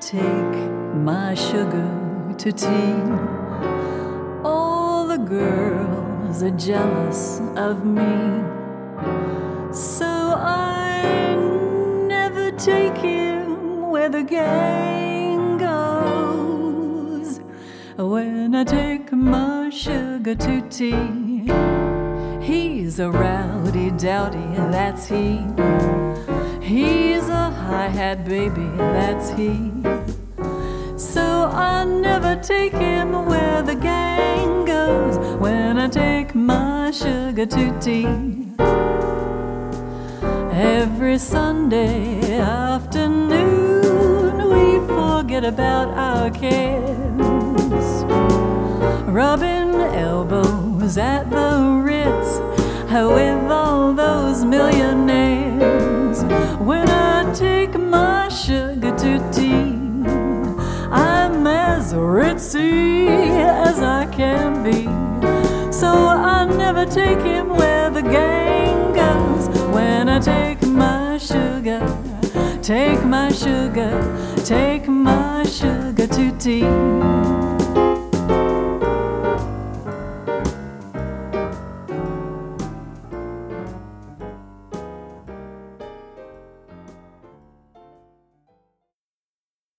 take my sugar to tea, all the girls are jealous of me. So I never take him where the gang goes. When I take my sugar to tea, he's a rowdy dowdy, that's he. He's a hi-hat baby, that's he. So I never take him where the gang goes. When I take my sugar to tea, every Sunday afternoon we forget about our cares, rubbing elbows at the Ritz with all those millionaires. When I take my sugar to tea, I'm as ritzy as I can be. So I never take him where the gang goes. When I take my sugar, take my sugar, take my sugar to tea.